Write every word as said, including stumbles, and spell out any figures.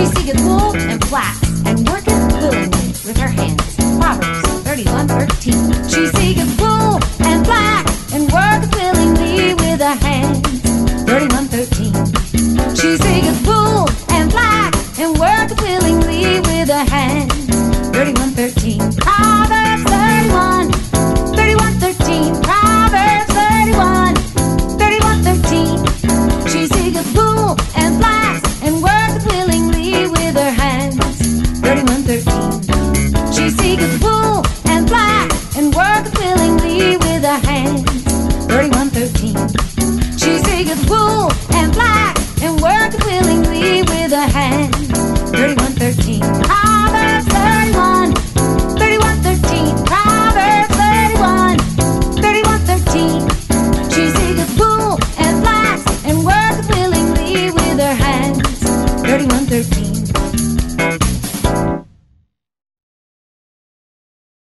She seeketh wool and flax, and worketh willingly with her hands. Proverbs thirty-one thirteen. She seeketh wool and flax, and worketh willingly with her hands. thirty-one thirteen. She seeketh wool and flax, and worketh willingly with her hands. thirty-one thirteen. Proverbs thirty-one. thirty-one thirteen. Proverbs thirty-one. thirty-one thirteen. She seeketh wool and flax, and worketh willingly with her hands. thirty-one thirteen. She seeketh wool and flax, and worketh willingly with her hands. thirty-one thirteen. She seeketh wool and flax, and worketh willingly with her hands. thirty-one thirteen. Proverbs thirty-one. thirty-one thirteen. Proverbs thirty-one. thirty-one thirteen. She seeketh wool and flax, and worketh willingly with her hands. thirty-one thirteen.